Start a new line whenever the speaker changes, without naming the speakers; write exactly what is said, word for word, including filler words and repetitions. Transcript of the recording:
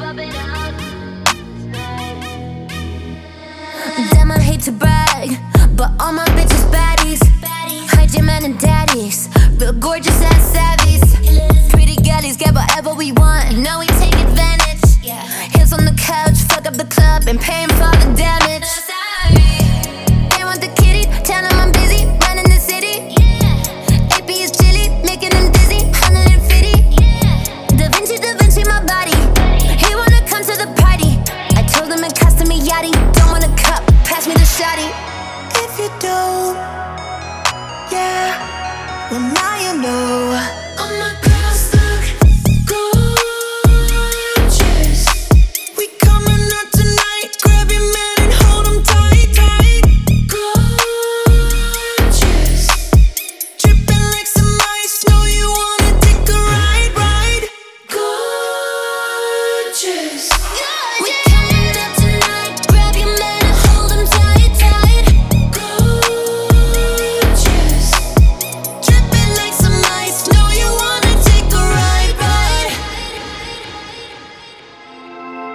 Damn, I hate to brag, but all my bitches baddies. Hide your man and daddies, real gorgeous ass savvies. Pretty galleys get whatever we want, now we take advantage. Heels on the couch, fuck up the club and paying for all the damage.